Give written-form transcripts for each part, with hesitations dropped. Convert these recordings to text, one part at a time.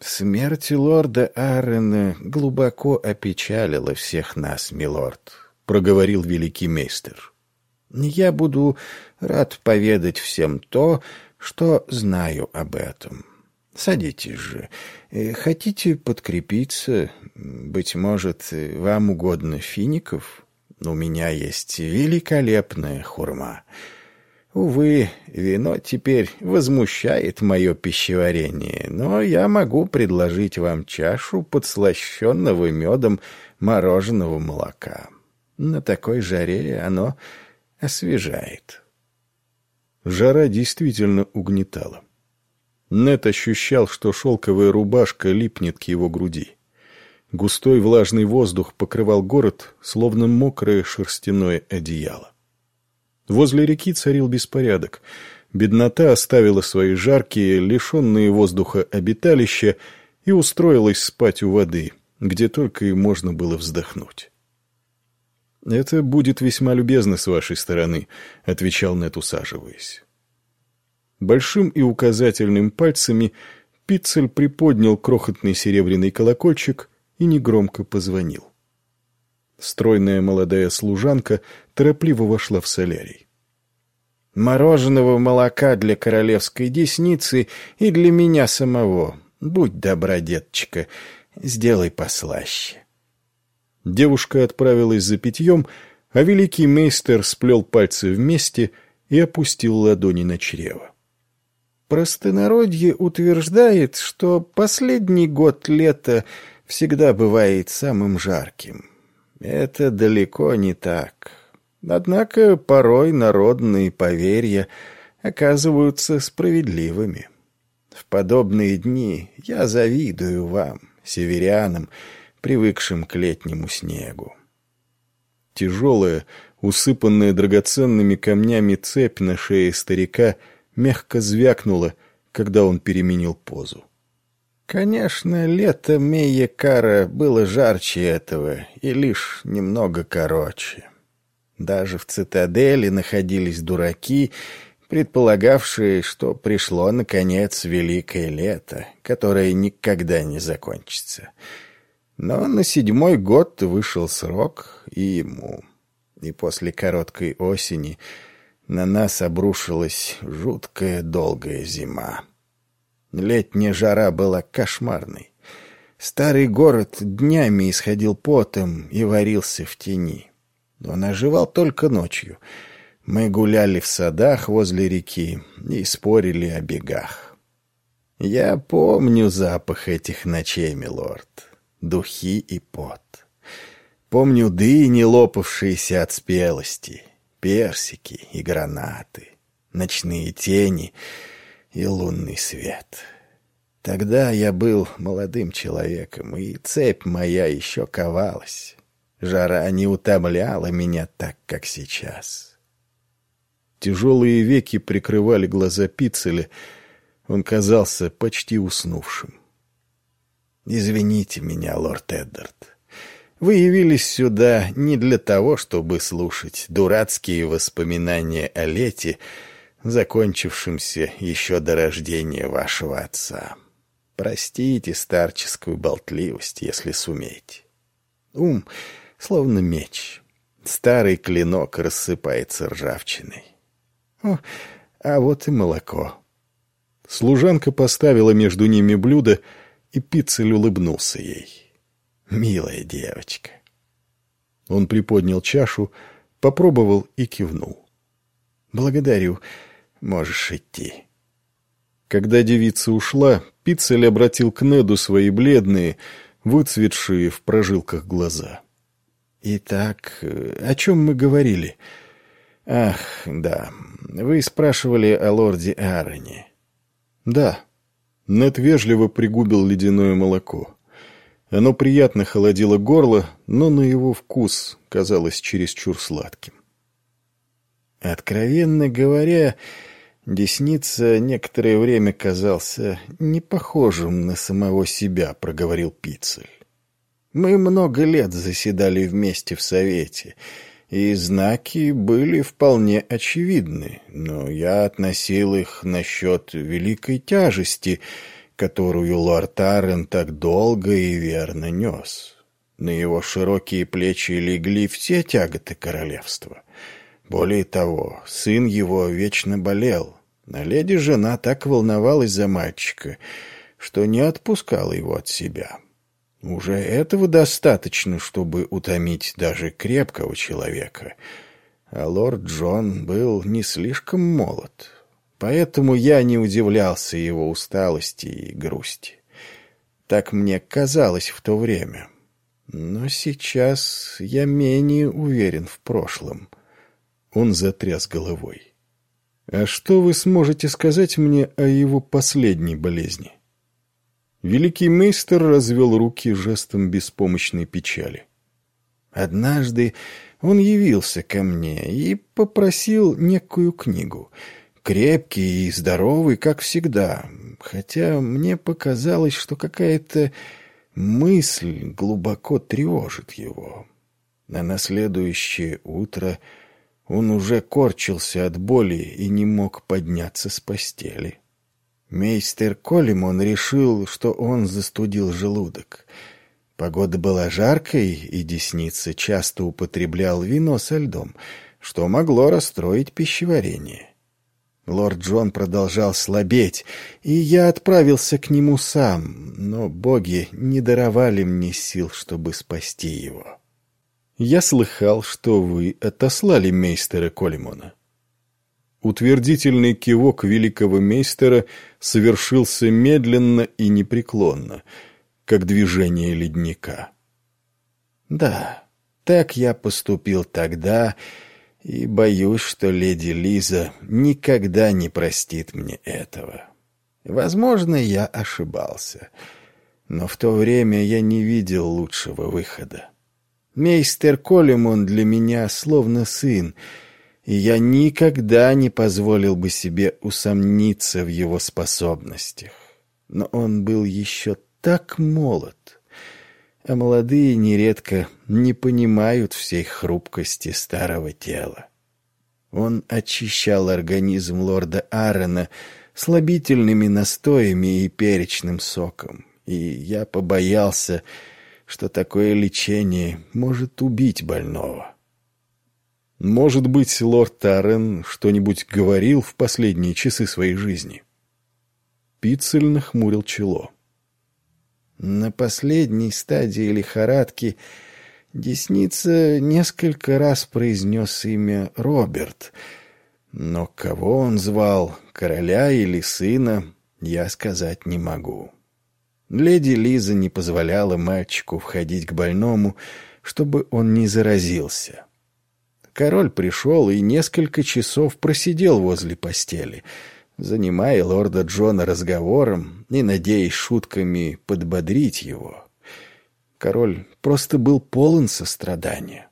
«Смерть лорда Аарона глубоко опечалила всех нас, милорд», — проговорил великий мейстер. «Я буду рад поведать всем то, что знаю об этом. Садитесь же. Хотите подкрепиться? Быть может, вам угодно фиников? У меня есть великолепная хурма. Увы, вино теперь возмущает мое пищеварение, но я могу предложить вам чашу подслащенного медом мороженого молока. На такой жаре оно освежает». Жара действительно угнетала. Нед ощущал, что шелковая рубашка липнет к его груди. Густой влажный воздух покрывал город, словно мокрое шерстяное одеяло. Возле реки царил беспорядок. Беднота оставила свои жаркие, лишенные воздуха обиталища и устроилась спать у воды, где только и можно было вздохнуть. «Это будет весьма любезно с вашей стороны», — отвечал Нед, усаживаясь. Большим и указательным пальцами Пиццель приподнял крохотный серебряный колокольчик и негромко позвонил. Стройная молодая служанка торопливо вошла в солярий. «Мороженого молока для королевской десницы и для меня самого. Будь добра, деточка, сделай послаще». Девушка отправилась за питьем, а великий мейстер сплел пальцы вместе и опустил ладони на чрево. «Простонародье утверждает, что последний год лета всегда бывает самым жарким. Это далеко не так. Однако порой народные поверья оказываются справедливыми. В подобные дни я завидую вам, северянам, привыкшим к летнему снегу». Тяжелая, усыпанная драгоценными камнями цепь на шее старика мягко звякнула, когда он переменил позу. Конечно, лето Мейекара было жарче этого и лишь немного короче. Даже в цитадели находились дураки, предполагавшие, что пришло, наконец, великое лето, которое никогда не закончится. Но на 7-й год вышел срок и ему. И после короткой осени на нас обрушилась жуткая долгая зима. Летняя жара была кошмарной. Старый город днями исходил потом и варился в тени. Он оживал только ночью. Мы гуляли в садах возле реки и спорили о бегах. Я помню запах этих ночей, милорд. Духи и пот. Помню дыни, лопавшиеся от спелости, персики и гранаты, ночные тени и лунный свет. Тогда я был молодым человеком, и цепь моя еще ковалась. Жара не утомляла меня так, как сейчас. Тяжелые веки прикрывали глаза Пиццеля. Он казался почти уснувшим. «Извините меня, лорд Эддард. Вы явились сюда не для того, чтобы слушать дурацкие воспоминания о лете, закончившемся еще до рождения вашего отца. Простите старческую болтливость, если сумеете. Ум словно меч. Старый клинок рассыпается ржавчиной. А вот и молоко». Служанка поставила между ними блюдо, и Пиццель улыбнулся ей. «Милая девочка». Он приподнял чашу, попробовал и кивнул. «Благодарю. Можешь идти». Когда девица ушла, Пиццель обратил к Неду свои бледные, выцветшие в прожилках глаза. «Итак, о чем мы говорили? Ах, да, вы спрашивали о лорде Аароне». «Да». Нед вежливо пригубил ледяное молоко. Оно приятно холодило горло, но на его вкус казалось чересчур сладким. «Откровенно говоря, десница некоторое время казался не похожим на самого себя», — проговорил Пиццель. «Мы много лет заседали вместе в совете, и знаки были вполне очевидны, но я относил их насчет великой тяжести, которую лорд Аррен так долго и верно нес. На его широкие плечи легли все тяготы королевства. Более того, сын его вечно болел, а леди-жена так волновалась за мальчика, что не отпускала его от себя. Уже этого достаточно, чтобы утомить даже крепкого человека. А лорд Джон был не слишком молод, поэтому я не удивлялся его усталости и грусти. Так мне казалось в то время. Но сейчас я менее уверен в прошлом. Он затряс головой. «А что вы сможете сказать мне о его последней болезни?» Великий мейстер развел руки жестом беспомощной печали. «Однажды он явился ко мне и попросил некую книгу. Крепкий и здоровый, как всегда, хотя мне показалось, что какая-то мысль глубоко тревожит его. А на следующее утро он уже корчился от боли и не мог подняться с постели. Мейстер Колимон решил, что он застудил желудок. Погода была жаркой, и десница часто употреблял вино со льдом, что могло расстроить пищеварение. Лорд Джон продолжал слабеть, и я отправился к нему сам, но боги не даровали мне сил, чтобы спасти его. Я слыхал, что вы отослали мейстера Колимона. Утвердительный кивок великого мейстера совершился медленно и непреклонно, как движение ледника. Да, так я поступил тогда, и боюсь, что леди Лиза никогда не простит мне этого. Возможно, я ошибался, но в то время я не видел лучшего выхода. Мейстер Колимон для меня словно сын, и я никогда не позволил бы себе усомниться в его способностях. Но он был еще так молод, а молодые нередко не понимают всей хрупкости старого тела. Он очищал организм лорда Аррена слабительными настоями и перечным соком, и я побоялся, что такое лечение может убить больного. Может быть, лорд Аррен что-нибудь говорил в последние часы своей жизни? Пиццель нахмурил чело. На последней стадии лихорадки десница несколько раз произнес имя Роберт, но кого он звал, короля или сына, я сказать не могу. Леди Лиза не позволяла мальчику входить к больному, чтобы он не заразился. Король пришел и несколько часов просидел возле постели, занимая лорда Джона разговором и надеясь шутками подбодрить его. Король просто был полон сострадания.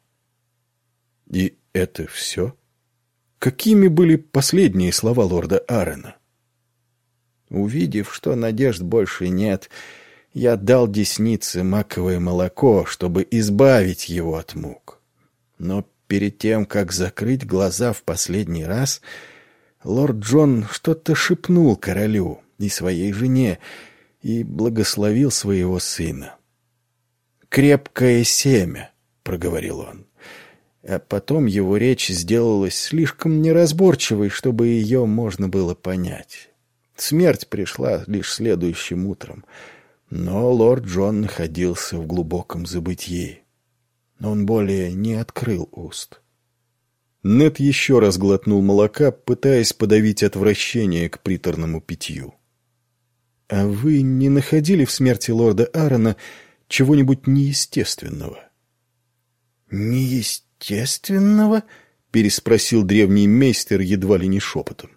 И это все? Какими были последние слова лорда Аррена? Увидев, что надежд больше нет, я дал деснице маковое молоко, чтобы избавить его от мук. Но перед тем, как закрыть глаза в последний раз, лорд Джон что-то шепнул королю и своей жене и благословил своего сына. «Крепкое семя», — проговорил он. А потом его речь сделалась слишком неразборчивой, чтобы ее можно было понять. Смерть пришла лишь следующим утром, но лорд Джон находился в глубоком забытьи. Он более не открыл уст. Нед еще раз глотнул молока, пытаясь подавить отвращение к приторному питью. «А вы не находили в смерти лорда Аррена чего-нибудь неестественного?» «Неестественного?» — переспросил древний мейстер едва ли не шепотом.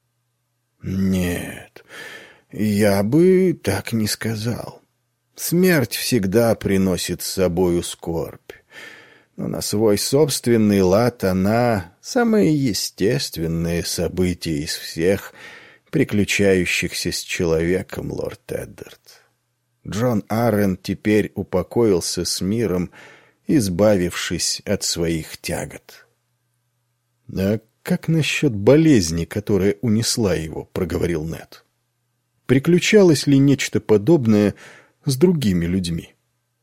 «Нет, я бы так не сказал. Смерть всегда приносит с собою скорбь. Но на свой собственный лад она — самое естественное событие из всех, приключающихся с человеком, лорд Эддард. Джон Аррен теперь упокоился с миром, избавившись от своих тягот». «А как насчет болезни, которая унесла его?» — проговорил Нед. Приключалось ли нечто подобное с другими людьми?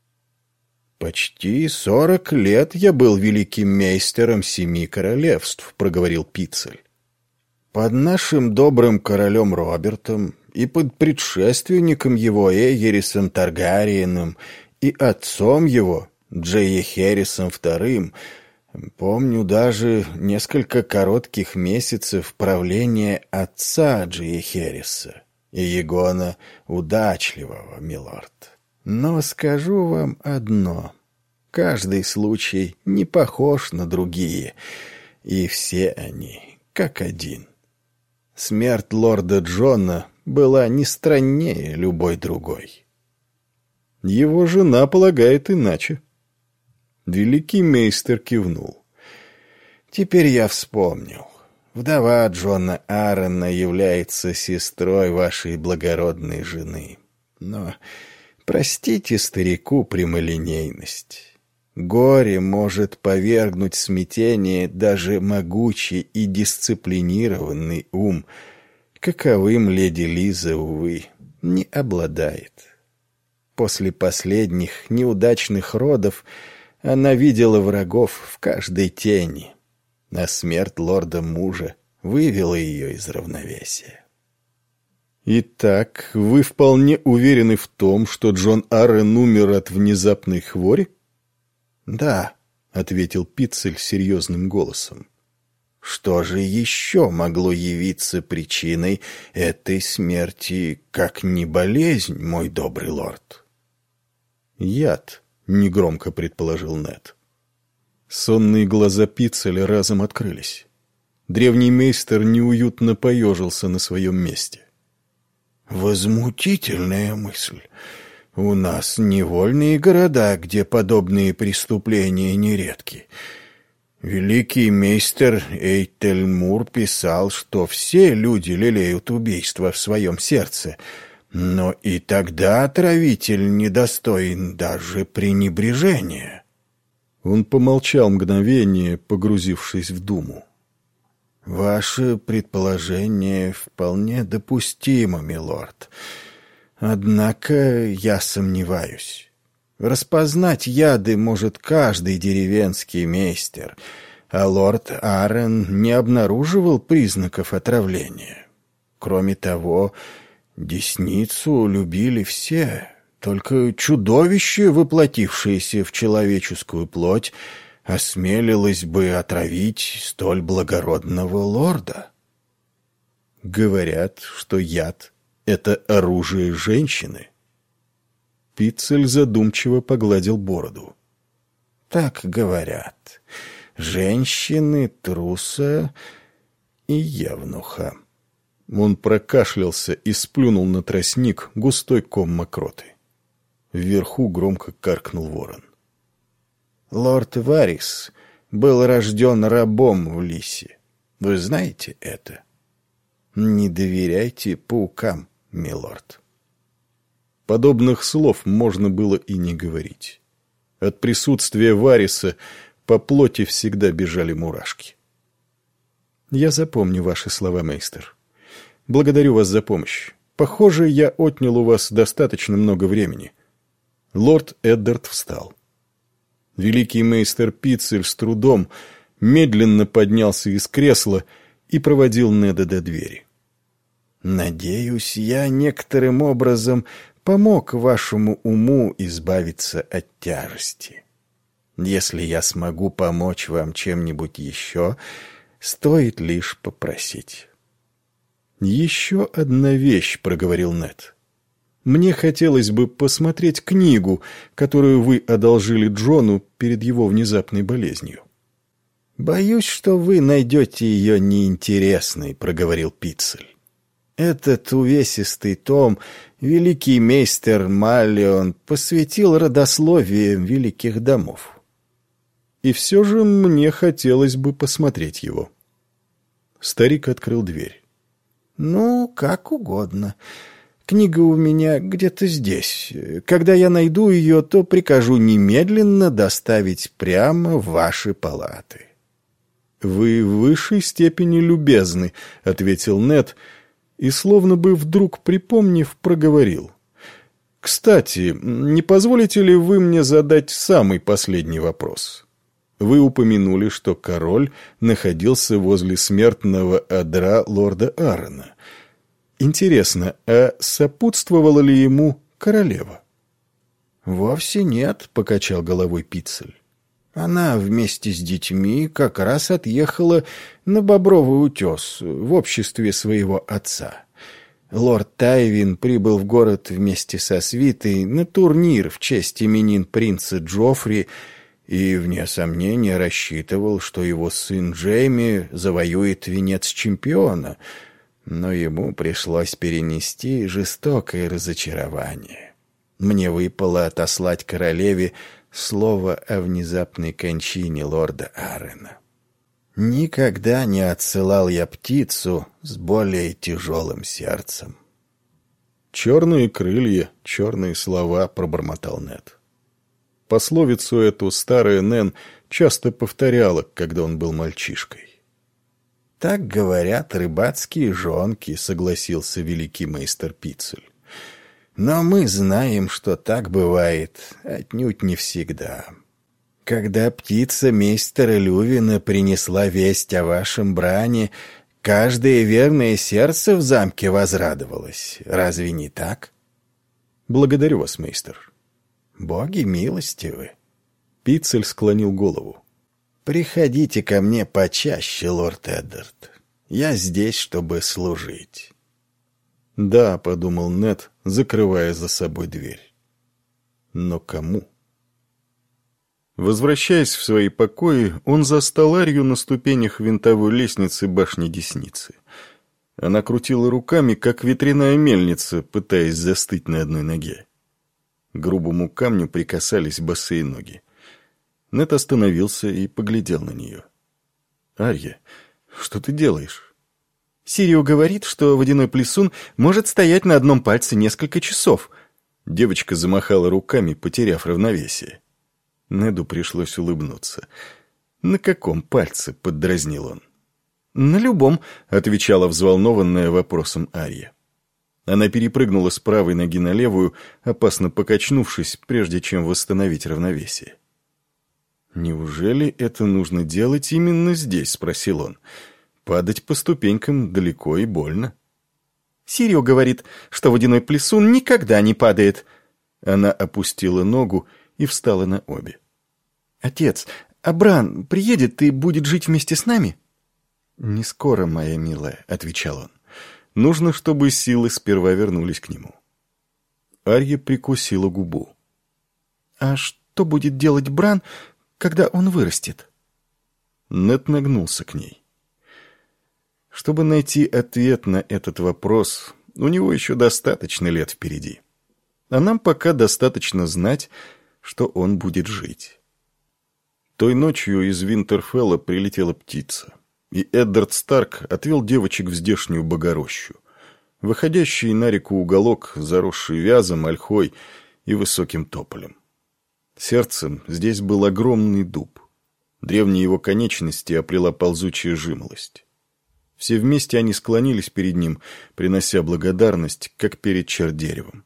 «Почти 40 лет я был великим мейстером 7 королевств», — проговорил Пиццель. «Под нашим добрым королем Робертом и под предшественником его Эгерисом Таргариеном и отцом его Джейехерисом II. Помню даже несколько коротких месяцев правления отца Джейехериса и Егона Удачливого, милорд. Но скажу вам одно. Каждый случай не похож на другие, и все они как один. Смерть лорда Джона была не страннее любой другой». Его жена полагает иначе. Великий мейстер кивнул. «Теперь я вспомнил. Вдова Джона Аарона является сестрой вашей благородной жены. Но простите старику прямолинейность. Горе может повергнуть в смятение даже могучий и дисциплинированный ум, каковым леди Лиза, увы, не обладает. После последних неудачных родов она видела врагов в каждой тени, а смерть лорда-мужа вывела ее из равновесия». «Итак, вы вполне уверены в том, что Джон Аарон умер от внезапной хвори?» «Да», — ответил Пиццель серьезным голосом. «Что же еще могло явиться причиной этой смерти, как не болезнь, мой добрый лорд?» «Яд», — негромко предположил Нед. Сонные глаза Пиццеля разом открылись. Древний мейстер неуютно поежился на своем месте. «Возмутительная мысль. У нас невольные города, где подобные преступления нередки. Великий мейстер Эйтельмур писал, что все люди лелеют убийство в своем сердце, но и тогда отравитель недостоин даже пренебрежения». Он помолчал мгновение, погрузившись в думу. «Ваше предположение вполне допустимо, милорд. Однако я сомневаюсь. Распознать яды может каждый деревенский мейстер, а лорд Аарон не обнаруживал признаков отравления. Кроме того, десницу любили все, только чудовище, воплотившееся в человеческую плоть, осмелилось бы отравить столь благородного лорда». «Говорят, что яд — это оружие женщины». Пиццель задумчиво погладил бороду. «Так говорят. Женщины, труса и евнуха». Он прокашлялся и сплюнул на тростник густой ком мокроты. Вверху громко каркнул ворон. «Лорд Варис был рожден рабом в Лисе. Вы знаете это? Не доверяйте паукам, милорд». Подобных слов можно было и не говорить. От присутствия Вариса по плоти всегда бежали мурашки. «Я запомню ваши слова, мейстер. Благодарю вас за помощь. Похоже, я отнял у вас достаточно много времени». Лорд Эддард встал. Великий мейстер Пиццель с трудом медленно поднялся из кресла и проводил Неда до двери. «Надеюсь, я некоторым образом помог вашему уму избавиться от тяжести. Если я смогу помочь вам чем-нибудь еще, стоит лишь попросить». «Еще одна вещь», — проговорил Нед. «Мне хотелось бы посмотреть книгу, которую вы одолжили Джону перед его внезапной болезнью». «Боюсь, что вы найдете ее неинтересной», — проговорил Пиццель. «Этот увесистый том великий мейстер Маллион посвятил родословиям великих домов». «И все же мне хотелось бы посмотреть его». Старик открыл дверь. «Ну, как угодно. Книга у меня где-то здесь. Когда я найду ее, то прикажу немедленно доставить прямо в ваши палаты». «Вы в высшей степени любезны», — ответил Нед, и, словно бы вдруг припомнив, проговорил: «Кстати, не позволите ли вы мне задать самый последний вопрос? Вы упомянули, что король находился возле смертного одра лорда Аарона. Интересно, а сопутствовала ли ему королева?» «Вовсе нет», — покачал головой Пиццель. «Она вместе с детьми как раз отъехала на Бобровый утес в обществе своего отца. Лорд Тайвин прибыл в город вместе со свитой на турнир в честь именин принца Джоффри и, вне сомнения, рассчитывал, что его сын Джейми завоюет венец чемпиона, но ему пришлось перенести жестокое разочарование. Мне выпало отослать королеве слово о внезапной кончине лорда Аарона. Никогда не отсылал я птицу с более тяжелым сердцем». «Черные крылья, черные слова», — пробормотал Нед. Пословицу эту старая Нэн часто повторяла, когда он был мальчишкой. «Так говорят рыбацкие жонки», — согласился великий мейстер Пиццель. «Но мы знаем, что так бывает отнюдь не всегда. Когда птица мейстера Лювина принесла весть о вашем бране, каждое верное сердце в замке возрадовалось. Разве не так?» «Благодарю вас, мейстер». «Боги милостивы». Пиццель склонил голову. «Приходите ко мне почаще, лорд Эддард. Я здесь, чтобы служить». «Да», — подумал Нед, закрывая за собой дверь. «Но кому?» Возвращаясь в свои покои, он застал Арью на ступенях винтовой лестницы башни Десницы. Она крутила руками, как ветряная мельница, пытаясь застыть на одной ноге. К грубому камню прикасались босые ноги. Нед остановился и поглядел на нее. «Арья, что ты делаешь?» «Сирио говорит, что водяной плесун может стоять на одном пальце несколько часов». Девочка замахала руками, потеряв равновесие. Неду пришлось улыбнуться. «На каком пальце?» — поддразнил он. «На любом», — отвечала взволнованная вопросом Арья. Она перепрыгнула с правой ноги на левую, опасно покачнувшись, прежде чем восстановить равновесие. «Неужели это нужно делать именно здесь?» — спросил он. «Падать по ступенькам далеко и больно». «Сирио говорит, что водяной плесун никогда не падает». Она опустила ногу и встала на обе. «Отец, а Бран приедет и будет жить вместе с нами?» «Не скоро, моя милая», — отвечал он. «Нужно, чтобы силы сперва вернулись к нему». Арья прикусила губу. «А что будет делать Бран, когда он вырастет?» Нед нагнулся к ней. Чтобы найти ответ на этот вопрос, у него еще достаточно лет впереди. А нам пока достаточно знать, что он будет жить. Той ночью из Винтерфелла прилетела птица, и Эддард Старк отвел девочек в здешнюю богорощу, выходящий на реку уголок, заросший вязом, ольхой и высоким тополем. Сердцем здесь был огромный дуб. Древние его конечности оплела ползучая жимолость. Все вместе они склонились перед ним, принося благодарность, как перед чердеревом.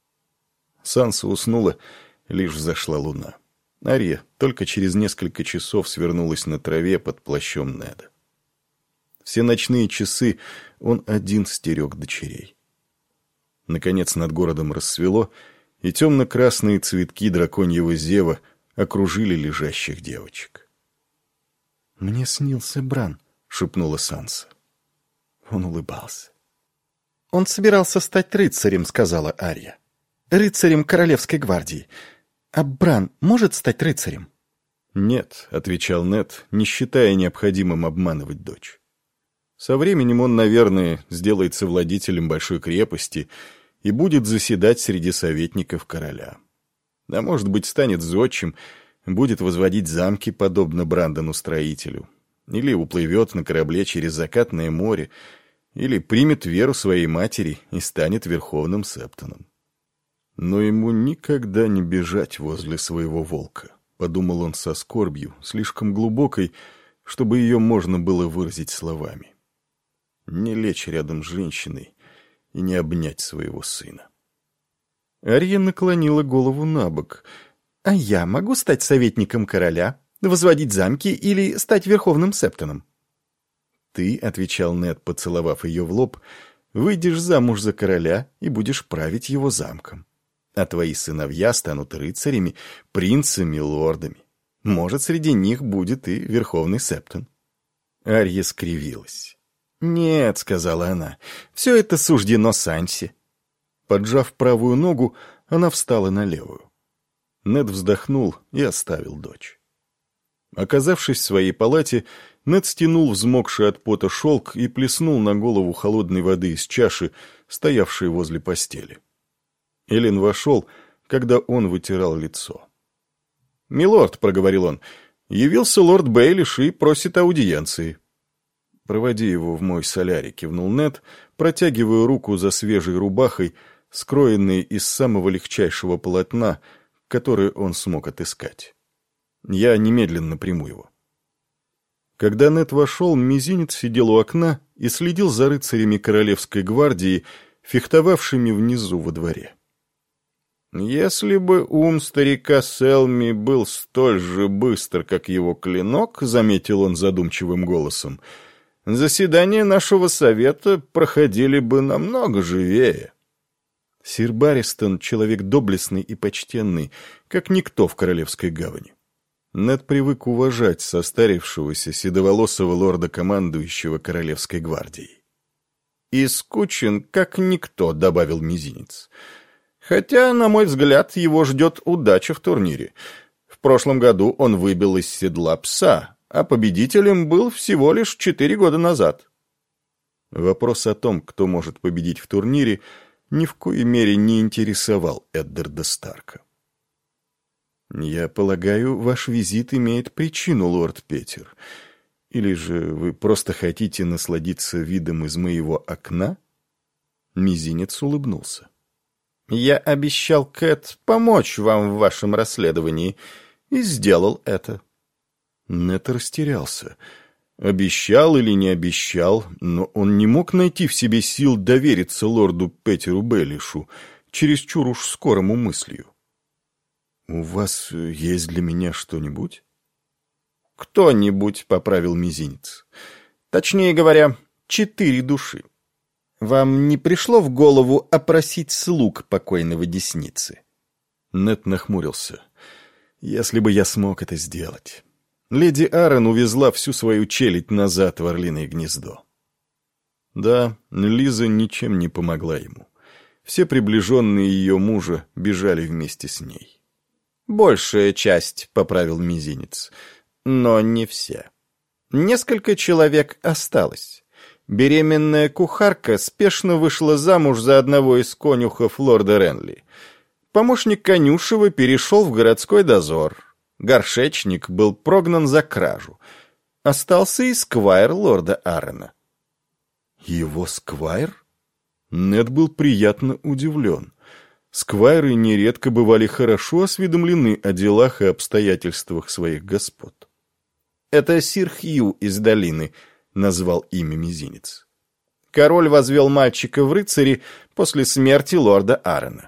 Санса уснула, лишь взошла луна. Арья только через несколько часов свернулась на траве под плащом Неда. Все ночные часы он один стерег дочерей. Наконец над городом рассвело, и темно-красные цветки драконьего зева окружили лежащих девочек. «Мне снился Бран», — шепнула Санса. Он улыбался. «Он собирался стать рыцарем», — сказала Арья. «Рыцарем Королевской гвардии. А Бран может стать рыцарем?» «Нет», — отвечал Нед, не считая необходимым обманывать дочь. «Со временем он, наверное, сделается владетелем большой крепости и будет заседать среди советников короля. А может быть, станет зодчим, будет возводить замки, подобно Брандону-строителю, или уплывет на корабле через закатное море, или примет веру своей матери и станет верховным септоном. Но ему никогда не бежать возле своего волка», — подумал он со скорбью, слишком глубокой, чтобы ее можно было выразить словами. «Не лечь рядом с женщиной, и не обнять своего сына. Арья наклонила голову на бок. «А я могу стать советником короля, возводить замки или стать верховным септоном?» «Ты, — отвечал Нед, поцеловав ее в лоб, — выйдешь замуж за короля и будешь править его замком. А твои сыновья станут рыцарями, принцами, лордами. Может, среди них будет и верховный септон». Арья скривилась. «Нет, — сказала она, — все это суждено Сансе». Поджав правую ногу, она встала на левую. Нед вздохнул и оставил дочь. Оказавшись в своей палате, Нед стянул взмокший от пота шелк и плеснул на голову холодной воды из чаши, стоявшей возле постели. Эллен вошел, когда он вытирал лицо. «Милорд», — проговорил он, — «явился лорд Бейлиш и просит аудиенции». «Проводи его в мой солярий», — кивнул Нед, протягивая руку за свежей рубахой, скроенной из самого легчайшего полотна, которое он смог отыскать. «Я немедленно приму его». Когда Нед вошел, Мизинец сидел у окна и следил за рыцарями Королевской гвардии, фехтовавшими внизу во дворе. «Если бы ум старика Селми был столь же быстр, как его клинок, — заметил он задумчивым голосом, — заседания нашего совета проходили бы намного живее». Сир Барристон — человек доблестный и почтенный, как никто в Королевской гавани. Нед привык уважать состарившегося седоволосого лорда-командующего Королевской гвардией. «И скучен, как никто», — добавил Мизинец. «Хотя, на мой взгляд, его ждет удача в турнире. В прошлом году он выбил из седла пса, а победителем был всего лишь 4 года назад». Вопрос о том, кто может победить в турнире, ни в коей мере не интересовал Эддарда Старка. «Я полагаю, ваш визит имеет причину, лорд Петер. Или же вы просто хотите насладиться видом из моего окна?» Мизинец улыбнулся. «Я обещал, Кэт, помочь вам в вашем расследовании, и сделал это». Нед растерялся. Обещал или не обещал, но он не мог найти в себе сил довериться лорду Петеру Бейлишу, чересчур уж скорому мыслью. «У вас есть для меня что-нибудь?» «Кто-нибудь», — поправил Мизинец. «Точнее говоря, 4 души. Вам не пришло в голову опросить слуг покойного десницы?» Нед нахмурился. «Если бы я смог это сделать. Леди Аарон увезла всю свою челядь назад в Орлиное гнездо». Да, Лиза ничем не помогла ему. Все приближенные ее мужа бежали вместе с ней. «Большая часть», — поправил Мизинец, — «но не все. Несколько человек осталось. Беременная кухарка спешно вышла замуж за одного из конюхов лорда Ренли. Помощник конюшева перешел в городской дозор. Горшечник был прогнан за кражу. Остался и сквайр лорда Аарона». «Его сквайр?» Нед был приятно удивлен. Сквайры нередко бывали хорошо осведомлены о делах и обстоятельствах своих господ. «Это сир Хью из долины», — назвал имя Мизинец. «Король возвел мальчика в рыцари после смерти лорда Аарона».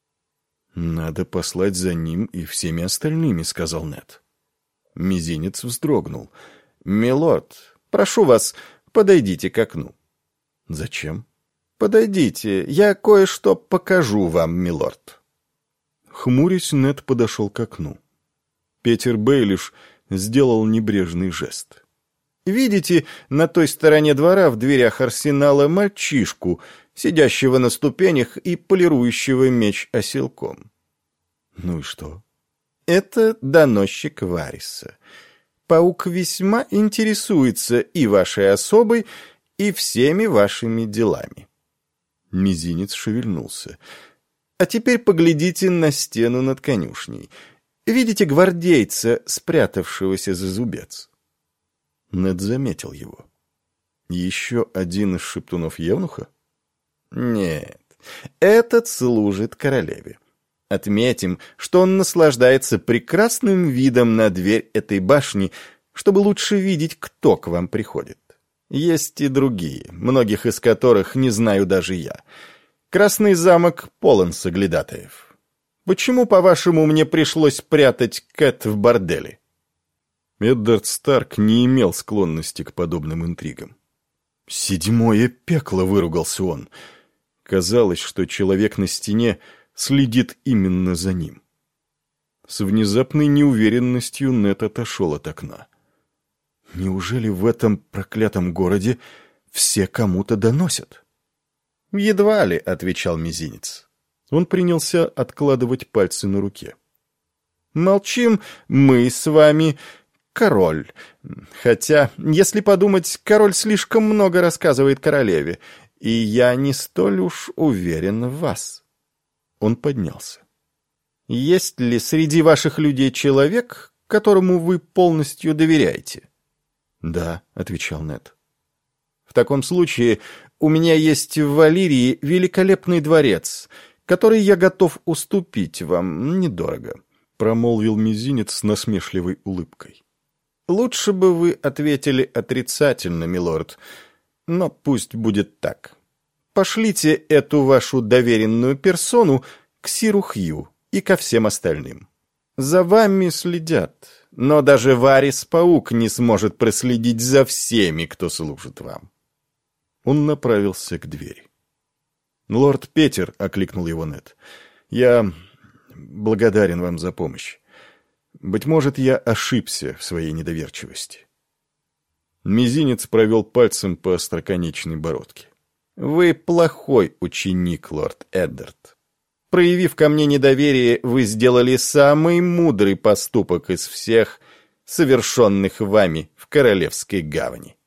«Надо послать за ним и всеми остальными», — сказал Нед. Мизинец вздрогнул. «Милорд, прошу вас, подойдите к окну». «Зачем?» «Подойдите, я кое-что покажу вам, милорд». Хмурясь, Нед подошел к окну. Петер Бейлиш сделал небрежный жест. «Видите на той стороне двора в дверях арсенала мальчишку, сидящего на ступенях и полирующего меч оселком?» «Ну и что?» «Это доносчик Вариса. Паук весьма интересуется и вашей особой, и всеми вашими делами». Мизинец шевельнулся. «А теперь поглядите на стену над конюшней. Видите гвардейца, спрятавшегося за зубец?» Нед заметил его. «Еще один из шептунов Евнуха?» «Нет, этот служит королеве. Отметим, что он наслаждается прекрасным видом на дверь этой башни, чтобы лучше видеть, кто к вам приходит. Есть и другие, многих из которых не знаю даже я. Красный замок полон соглядатаев. Почему, по-вашему, мне пришлось прятать Кэт в борделе?» Эддард Старк не имел склонности к подобным интригам. «Седьмое пекло!» — выругался он. Казалось, что человек на стене следит именно за ним. С внезапной неуверенностью Нед отошел от окна. Неужели в этом проклятом городе все кому-то доносят? «Едва ли», — отвечал Мизинец. Он принялся откладывать пальцы на руке. «Молчим мы с вами, король. Хотя, если подумать, король слишком много рассказывает королеве, и я не столь уж уверен в вас». Он поднялся. «Есть ли среди ваших людей человек, которому вы полностью доверяете?» «Да», — отвечал Нед. «В таком случае у меня есть в Валирии великолепный дворец, который я готов уступить вам недорого», — промолвил Мизинец с насмешливой улыбкой. «Лучше бы вы ответили отрицательно, милорд, но пусть будет так. Пошлите эту вашу доверенную персону к сиру Хью и ко всем остальным. За вами следят, но даже Варис-паук не сможет проследить за всеми, кто служит вам». Он направился к двери. «Лорд Петер», — окликнул его Нед, — «я благодарен вам за помощь. Быть может, я ошибся в своей недоверчивости». Мизинец провел пальцем по остроконечной бородке. «Вы плохой ученик, лорд Эддард. Проявив ко мне недоверие, вы сделали самый мудрый поступок из всех, совершенных вами в Королевской гавани».